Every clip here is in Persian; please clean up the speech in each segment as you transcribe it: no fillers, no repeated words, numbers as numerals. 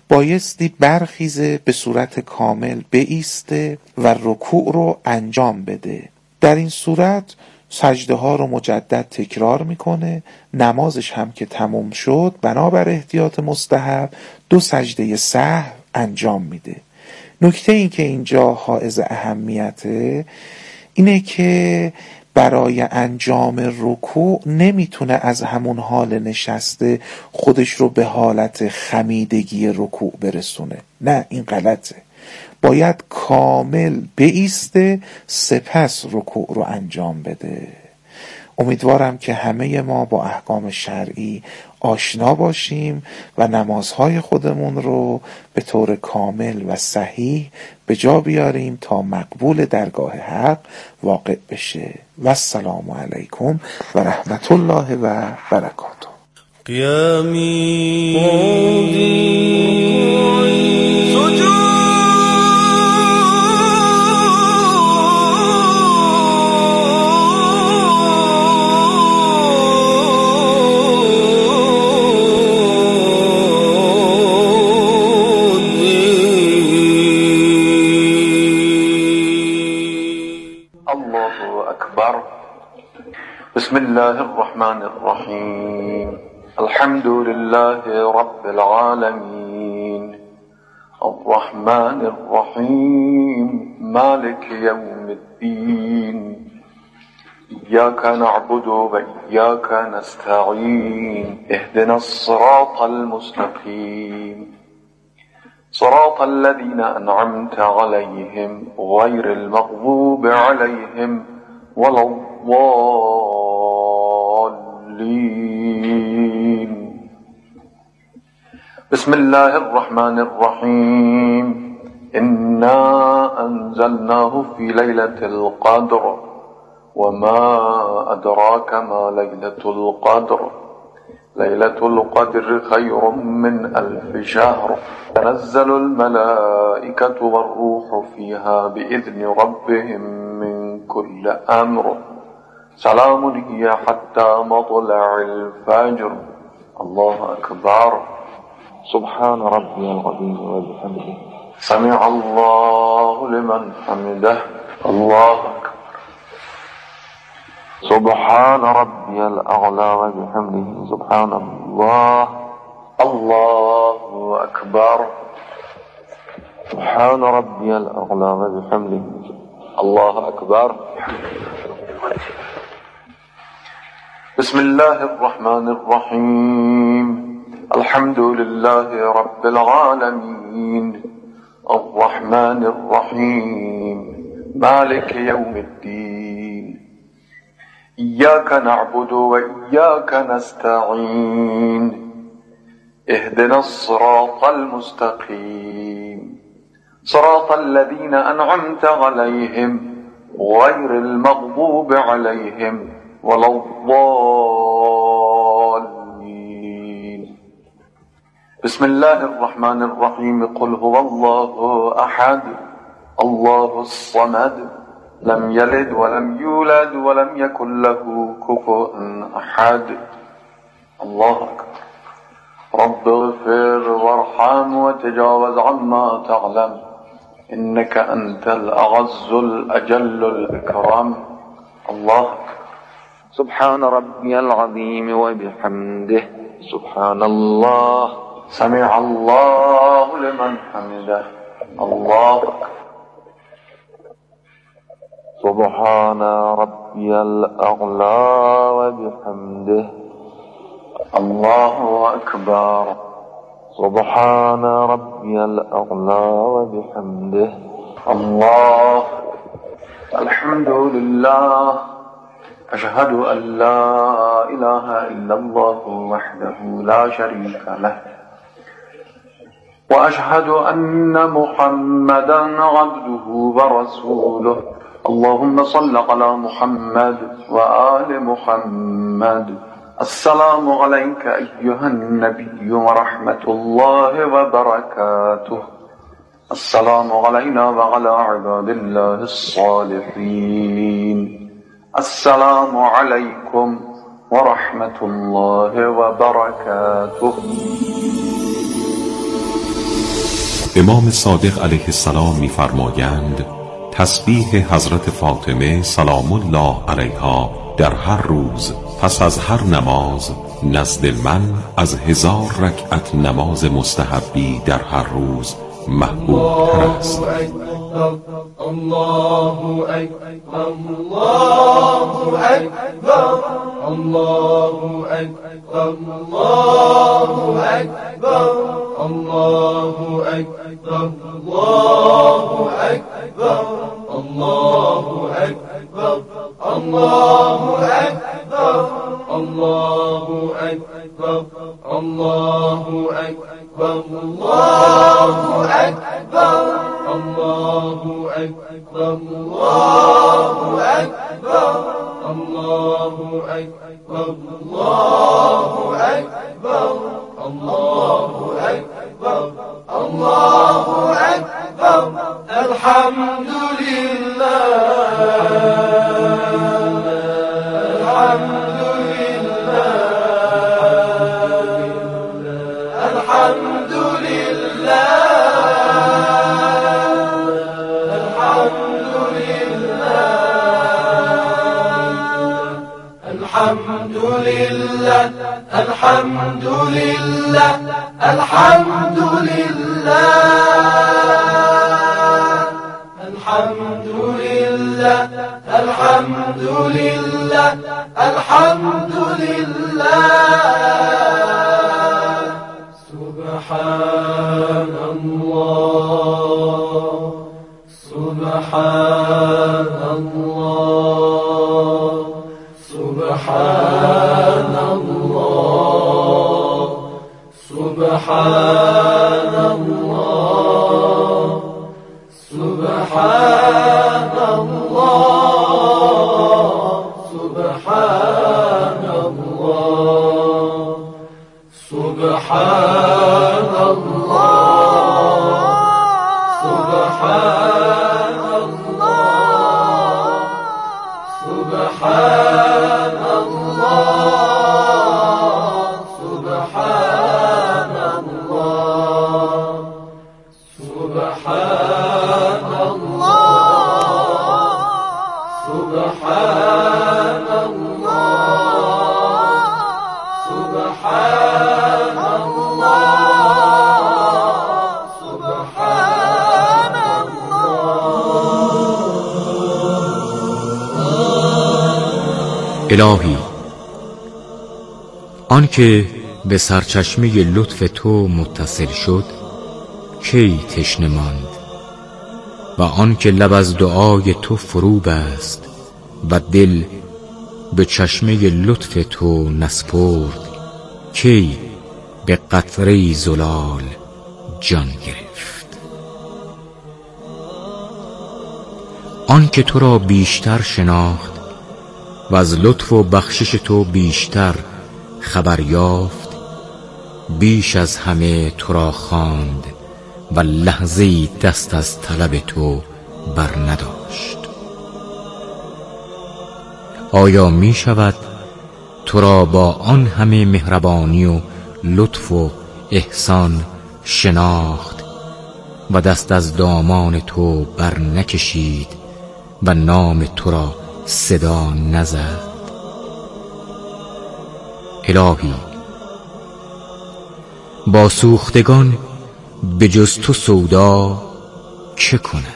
بایستی برخیزه، به صورت کامل بایسته و رکوع رو انجام بده. در این صورت سجده ها رو مجدد تکرار میکنه. نمازش هم که تموم شد بنابر احتیاط مستحب 2 سجده سهو انجام میده. نکته این که اینجا حائز اهمیته اینه که برای انجام رکوع نمیتونه از همون حال نشسته خودش رو به حالت خمیدگی رکوع برسونه. نه، این غلطه. باید کامل بایسته سپس رکوع رو انجام بده. امیدوارم که همه ما با احکام شرعی آشنا باشیم و نمازهای خودمون رو به طور کامل و صحیح به جا بیاریم تا مقبول درگاه حق واقع بشه. و السلام علیکم و رحمت الله و برکاته. قیامی بسم الله الرحمن الرحيم. الحمد لله رب العالمين الرحمن الرحيم مالك يوم الدين إياك نعبد وإياك نستعين اهدنا الصراط المستقيم صراط الذين أنعمت عليهم غير المغضوب عليهم ولا الضالين. بسم الله الرحمن الرحيم. إنا أنزلناه في ليلة القدر وما أدراك ما ليلة القدر ليلة القدر خير من 1000 شهر تنزل الملائكة والروح فيها بإذن ربهم من كل أمر سلام هي حتى مطلع الفجر. الله أكبر. سبحان ربي العظيم وبحمده سمع الله لمن حمده. الله أكبر. سبحان ربي الأعلى وبحمده سبحان الله. الله أكبر. سبحان ربي الأعلى وبحمده الله أكبر. بسم الله الرحمن الرحيم. الحمد لله رب العالمين الرحمن الرحيم مالك يوم الدين إياك نعبد وإياك نستعين اهدنا الصراط المستقيم صراط الذين أنعمت عليهم غير المغضوب عليهم ولا الضالين. بسم الله الرحمن الرحيم. قل هو الله أحد الله الصمد لم يلد ولم يولد ولم يكن له كفوا أحد. الله أكبر. رب اغفر وارحم وتجاوز عما تعلم إنك أنت الأعز الأجل الأكرم. الله أكبر. سبحان ربي العظيم وبحمده سبحان الله. سمع الله لمن حمده. الله أكبر. سبحان ربي الأعلى وبحمده الله أكبر. سبحان ربي الأعلى وبحمده الله. الحمد لله. أشهد أن لا إله إلا الله وحده لا شريك له وأشهد أن محمدا عبده ورسوله. اللهم صل على محمد وآل محمد. السلام عليك أيها النبي ورحمة الله وبركاته. السلام علينا وعلى عباد الله الصالحين. السلام عليكم ورحمة الله وبركاته. امام صادق علیه السلام می‌فرمایند تسبیح حضرت فاطمه سلام الله علیها در هر روز پس از هر نماز نزد من از 1000 رکعت نماز مستحبی در هر روز محبوب تر است. الله اکبر الله اکبر الله اکبر الله اکبر الله اکبر الله اکبر الله اکبر الله اکبر الله اکبر الله اکبر الله اکبر الله اکبر الله اکبر الله اکبر الله اکبر الله اکبر الله اکبر الحمد لله الحمد لله الحمد لله الحمد لله الحمد لله الحمد لله الحمد لله الحمد لله الحمد لله سبحان الله سبحان الله سبحان الله سبحان الله سبحان الله سبحان الله سبحان الله سبحان الله سبحان الله سبحان الله سبحان الله سبحان الله سبحان الله سبحان الله. الهی آنکه به سرچشمه لطف تو متصل شد کی تشنه ماند و آنکه لب از دعای تو فرو بست و دل به چشمه لطف تو نسپرد کی به قطره زلال جان گرفت. آنکه تو را بیشتر شناخت و از لطف و بخشش تو بیشتر خبر یافت بیش از همه تو را خواند و لحظه‌ای دست از طلب تو بر نداشت. آیا می شود تو را با آن همه مهربانی و لطف و احسان شناخت و دست از دامان تو بر نکشید و نام تو را صدا نزد؟ الهی با سوختگان به جز تو سودا چه کند؟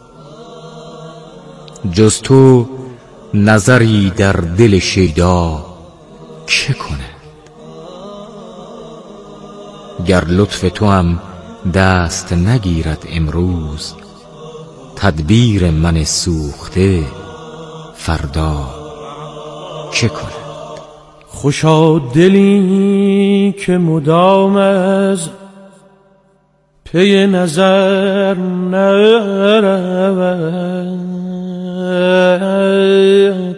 جز تو نظری در دل شیدا چه کند؟ گر لطف تو هم دست نگیرد امروز تدبیر من سوخته فردا چه کند؟ خوشا دلی که مدام از پی نظر نرود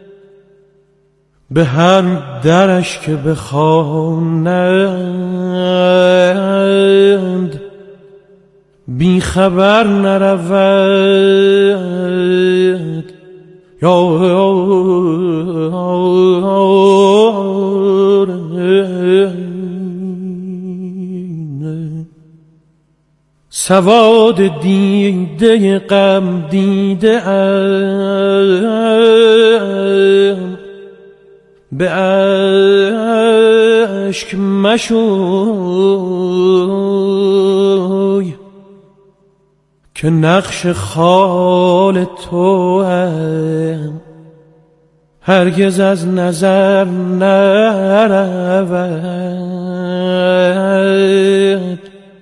به هر درش که بخوانند بی خبر نرود. سواد دیده غم دیده ام، به اشک مشوی که نقش خال تو هم هرگز از نظر نرود.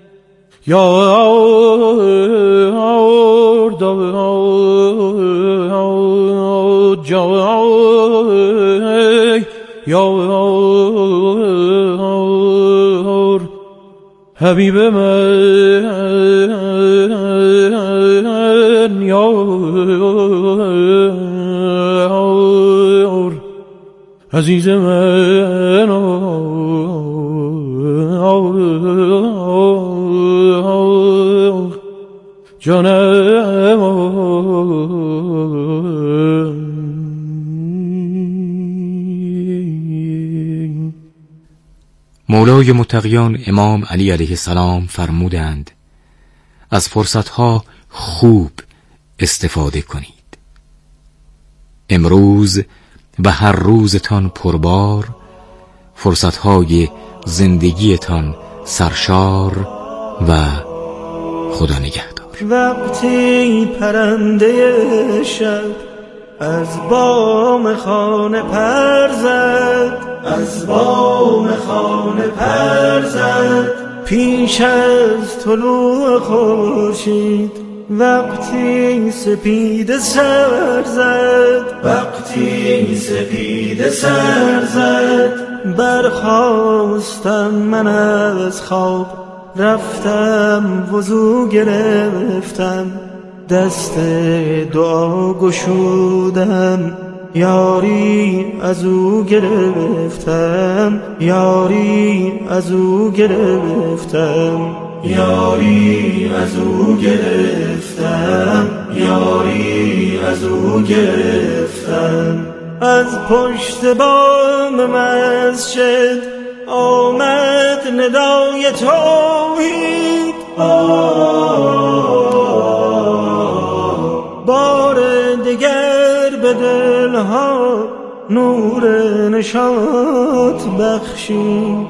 یار جای یار حبیب من یار عزیز من جانم. مولای متقیان امام علی علیه السلام فرمودند از فرصتها خوب استفاده کنید. امروز و هر روزتان پربار، فرصتهای زندگیتان سرشار و خدا نگهدار. وقتی پرنده شب از بام خانه پر زد، از بام خانه پر زد، پیش از طلوع خورشید وقتی سپید سر زد، وقتی سپید سر زد، برخاستم من از خواب، رفتم وضو گرفتم، دست دعا گشودم، یاری از او گرفتم، یاری از او گرفتم، یاری از او گرفتم، یاری از او گرفتم. از پشت بام مسجد آمد ندای توحید، بار دیگر به دلها نور نشاط بخشید.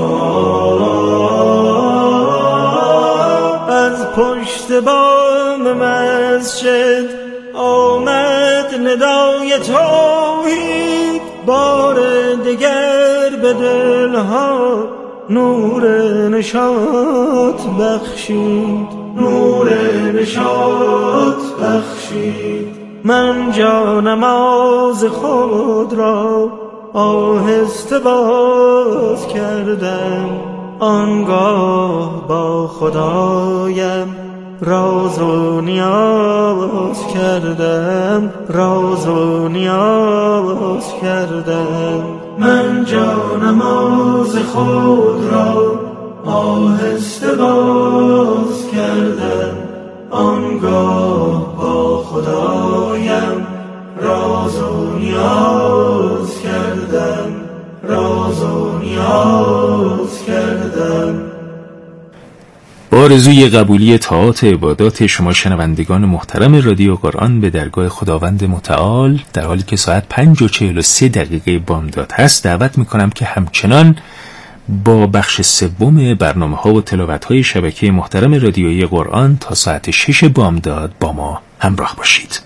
از پشت بام مسجد آمد ندای توحید، بار دیگر به دلها نور نشاط بخشید، نور نشاط بخشید. من جا نماز خود را آهسته باز کردم، آنگاه با خدایم راز و نیاز کردم، راز و نیاز کردم. من جا نماز خود را آهسته باز کردم، آنگاه با خدایم راز و نیاز کردم، راز و نیاز کردم. با آرزوی قبولی طاعات عبادات شما شنوندگان محترم رادیو قرآن به درگاه خداوند متعال، در حالی که ساعت 5:43 بامداد هست، دعوت میکنم که همچنان با بخش سوم برنامه‌ها و تلاوت‌های شبکه محترم رادیویی قرآن تا ساعت 6 بامداد با ما همراه باشید.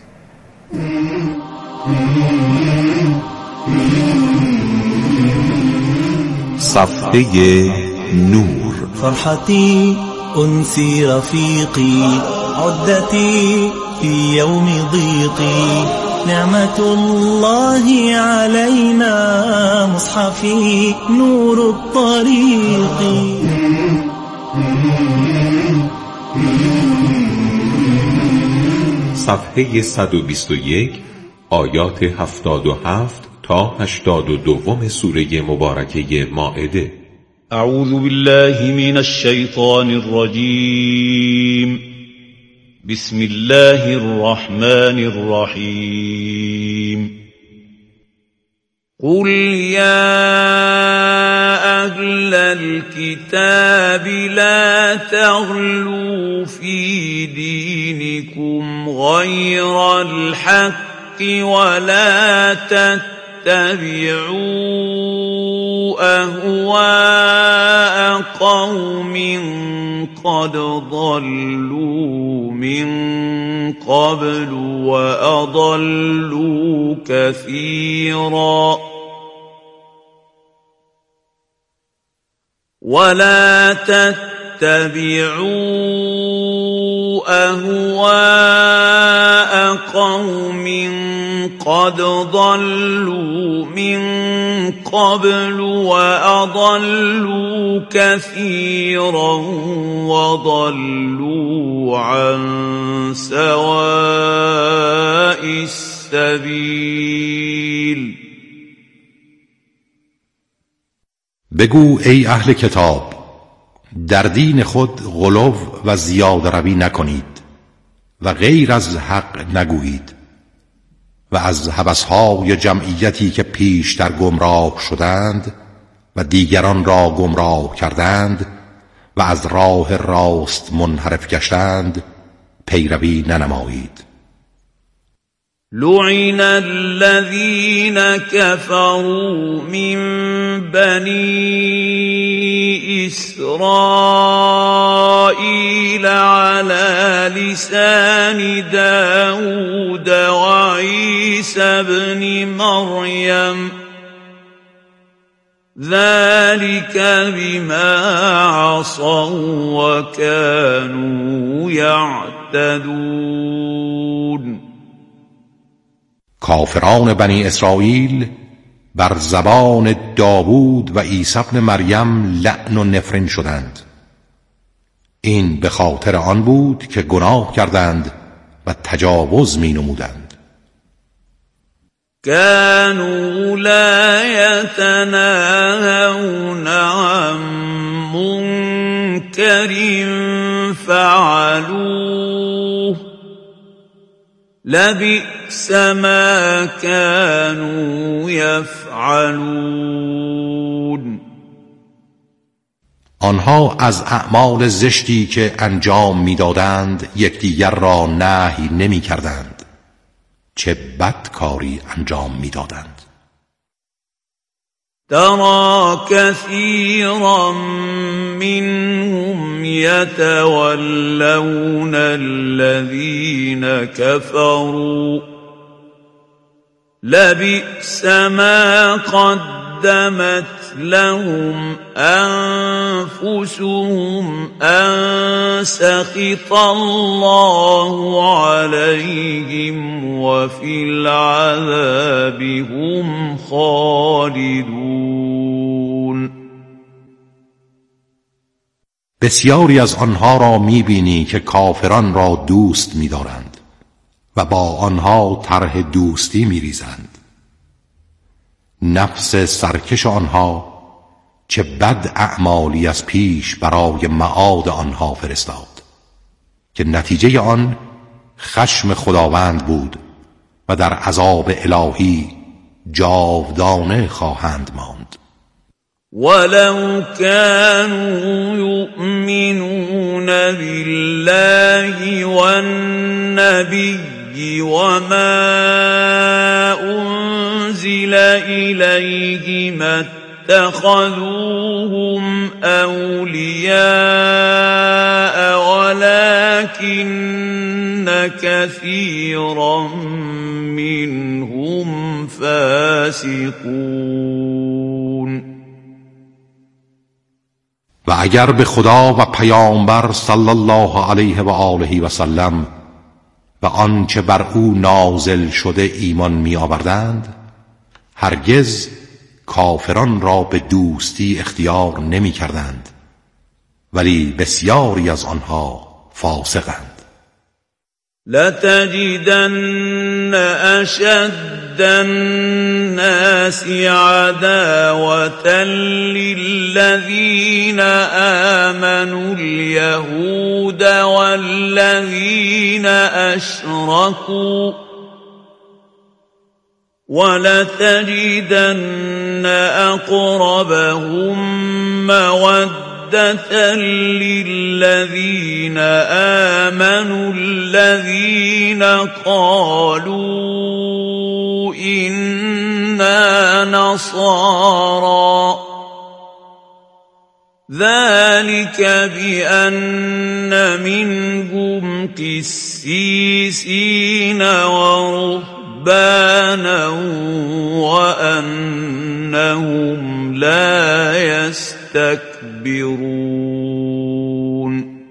صفحه نور. فرحتي أنسي رفيقي، عدتي في يوم ضيقي، نعمة الله علينا، مصحفي نور الطريق. صفحه 121 آیات 77 تا 82 سوره مبارکه مائده. اعوذ بالله من الشیطان الرجیم. بسم الله الرحمن الرحیم. قل یا اهل الكتاب لا تغلوا في دينكم غير الحق ولا تتبعوا أهواء قوم قد ضلوا من قبل وأضلوا كثيرا ولا تتبعوا أهواء قوم قد ضلوا من قبل وأضلوا كثيرا وضلوا عن سواء السبيل. بگو ای اهل کتاب، در دین خود غلو و زیاده روی نکنید و غیر از حق نگویید و از هوس‌های جمعیتی که پیشتر گمراه شدند و دیگران را گمراه کردند و از راه راست منحرف گشتند پیروی ننمایید. لعن الذين كفروا من بني إسرائيل على لسان داود وعيسى بن مريم ذلك بما عصوا وكانوا يعتدون. کافران بنی اسرائیل بر زبان داوود و عیسی ابن مریم لعن و نفرین شدند. این به خاطر آن بود که گناه کردند و تجاوز می نمودند. كانوا لا يتناهون عن منكر فعلوه لبئس ما كانوا يفعلون. آنها از اعمال زشتی که انجام میدادند یکدیگر را نهی نمی کردند. چه بدکاری انجام میدادند. ترى كثيرا منهم يتولون الذين كفروا لبئس ما قدمت لهم أنفسهم أن سخط الله عليهم وفي العذاب هم خالدون. بسیاری از آنها را می‌بینی که کافران را دوست می‌دارند و با آنها طرح دوستی می‌ریزند. نفس سرکش آنها چه بد اعمالی از پیش برای معاد آنها فرستاد که نتیجه آن خشم خداوند بود و در عذاب الهی جاودانه خواهند ماند. ولو كانوا يؤمنون بالله والنبي وما أنزل إليه ما اتخذوهم أولياء ولكن كثيرا منهم فاسقون. و اگر به خدا و پیامبر صلی الله علیه و آله و سلم و آنچه بر او نازل شده ایمان می آوردند، هرگز کافران را به دوستی اختیار نمی کردند، ولی بسیاری از آنها فاسقند. لتجدن أشد الناس عداوة للذين آمنوا اليهود والذين أشركوا ولتجدن أقربهم مودة للذين آمنوا الذين قالوا إنا نصارى ذلك بأن منهم قسيسين ورهبانا وأنهم لا يستكبرون.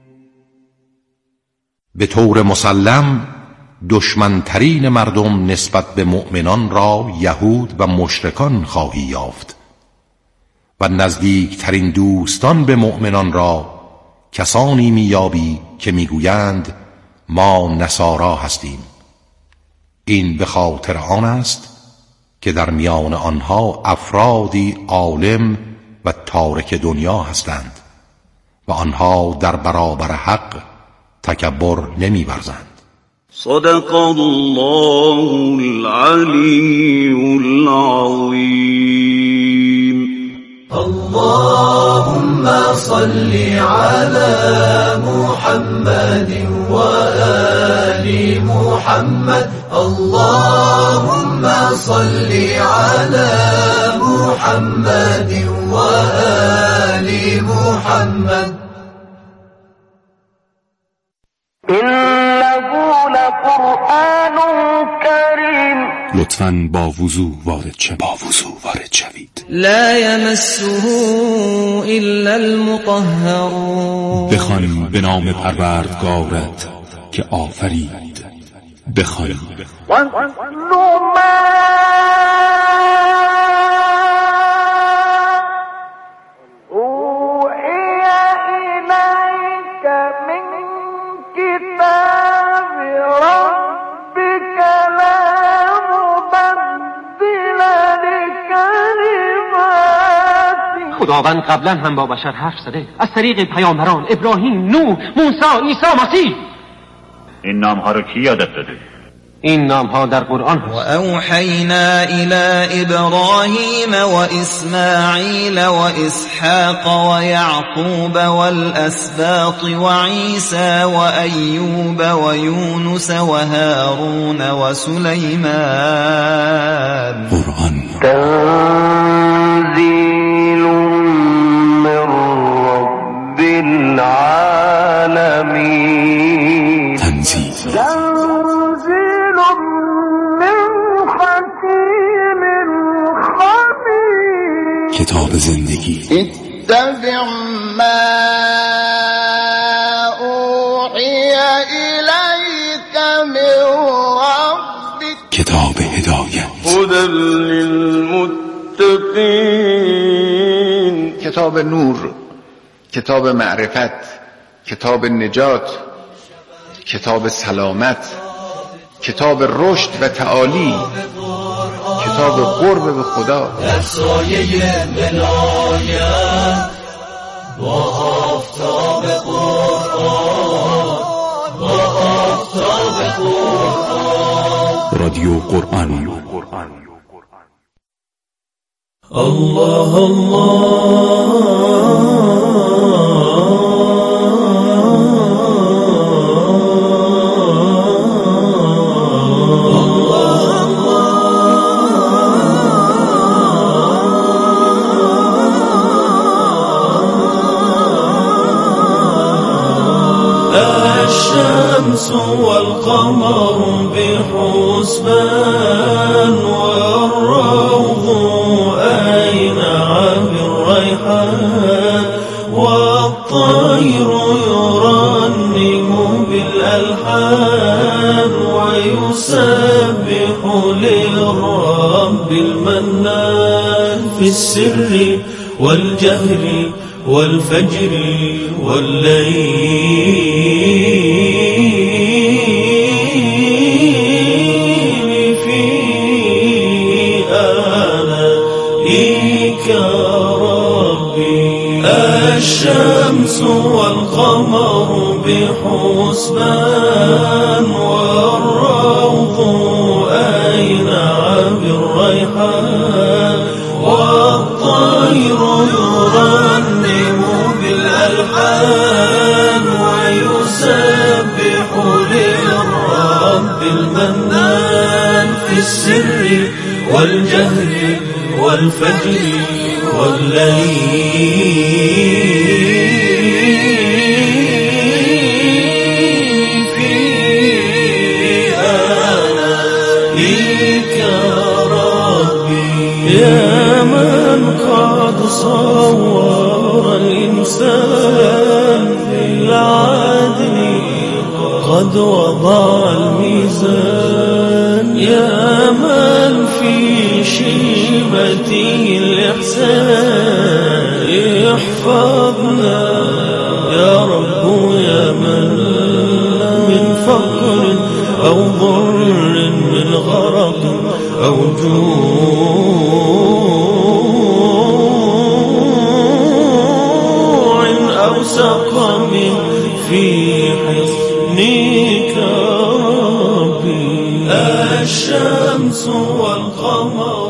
به طور مسلم دشمنترین مردم نسبت به مؤمنان را یهود و مشرکان خواهی یافت و نزدیکترین دوستان به مؤمنان را کسانی میابی که میگویند ما نصارا هستیم. این به خاطر آن است که در میان آنها افرادی عالم و تارک دنیا هستند و آنها در برابر حق تکبر نمی‌ورزند. صدق الله العلی العظیم. اللهم صل على محمد وآل محمد. اللهم صل على محمد وآل محمد. إنه لقرآن كريم. لطفاً با وضو وارد شوید. لا يمسه إلا المطهرون. بخوان به نام پروردگارت که آفرید. بخوان خداوند قبلا هم با بشر حرف زده از طریق پیامبران ابراهیم، نوح، موسی، عیسی مسیح. این نامها رو کی یادت داده؟ این نامها در قرآن هست. و اوحینا الی ابراهیم و اسماعیل و اسحاق و یعقوب والاسباط و عیسی و ایوب و یونس و هارون و سلیمان. قرآن تنزیل من رب العالمین. تنزیل کتاب زندگی. اتبع ما اوحی الیک من ربک. کتاب هدایت. هدی للمتقین. کتاب نور، کتاب معرفت، کتاب نجات، کتاب سلامت، کتاب رشد و تعالی، کتاب قرب به خدا. در سایه ولایت با آفتاب قرآن، با آفتاب قرآن. رادیو قرآن. الله الشمس والقمر بحسبان والروض أينع بالريحان والطير يرنم بالألحان ويسبح للرب المنان في السر والجهر والفجر والليل في آلائك ربي. الشمس والقمر بحسبان والروض أينع بحول الرب المنان في السر والجهر والفجر والليل في آلائك ربي يا من قد صور الإنسان بالعدل قد وضع الميزان يا من في شيمته الإحسان احفظنا يا رب يا من من فقر أو ضر من غرق أو جوع أو سقم في حصنك ربي الشمس والقمر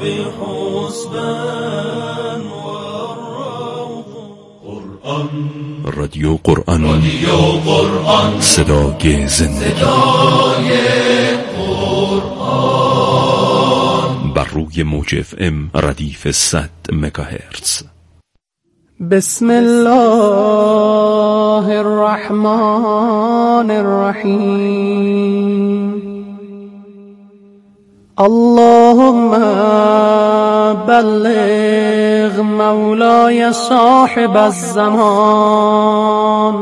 بحسبان والروض قرآن رادیو قرآن صدای زندگی بر روی موج FM ردیف 100 مگاهرتز. بسم الله الرحمن الرحیم. اللهم بلغ مولاي صاحب الزمان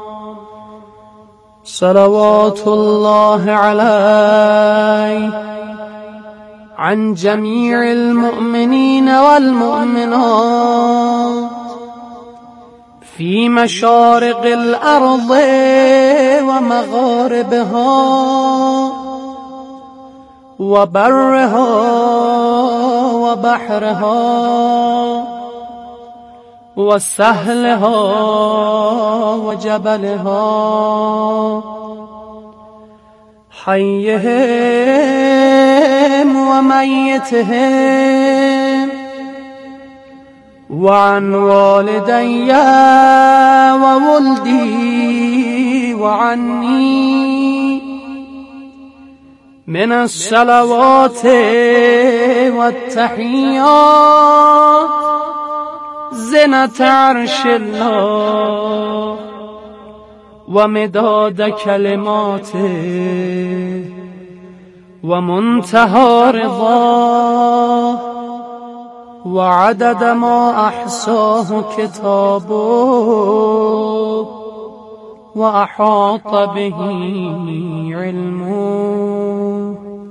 صلوات الله عليه عن جميع المؤمنين والمؤمنات في مشارق الأرض ومغاربها وبرها وبحرها وسهلها وجبلها حيهم وميتهم وعن والدي وولدي وعني من الصلوات والتحيات زنة عرش الله ومداد كلماته ومنتهى رضاه وعدد ما أحصاه كتابه وأحاط به علمه.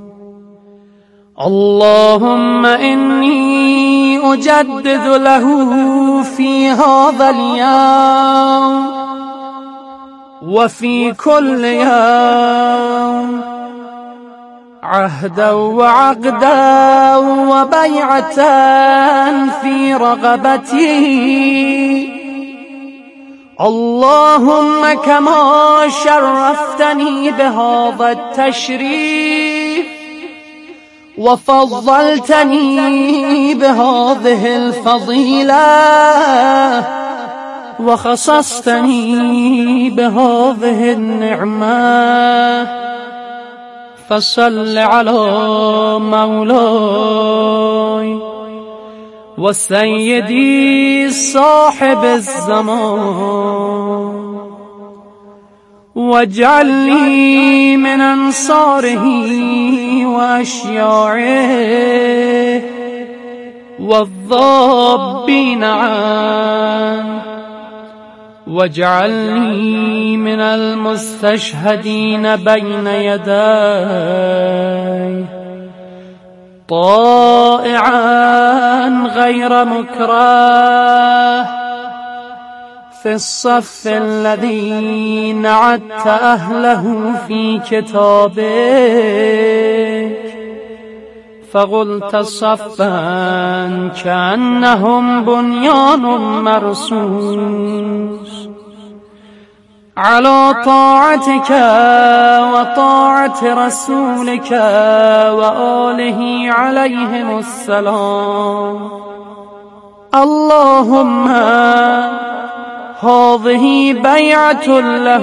اللهم إني أجدد له في هذا اليوم وفي كل يوم عهدا وعقدا وبيعة في رغبتي. اللهم كما شرفتني بهذا التشريف وفضلتني بهذه الفضيلة وخصصتني بهذه النعمة فصل على مولاي وسيدي صاحب الزمان واجعلني من أنصاره وأشياعه والضابين عنه واجعلني من المستشهدين بين يديه طائعا غير مكره في الصف الذي نعدت أهله في كتابك فقلت صفا كأنهم بنيان مرصوص على طاعتك وطاعة رسولك وآله عليهم السلام. اللهم هذه بيعة له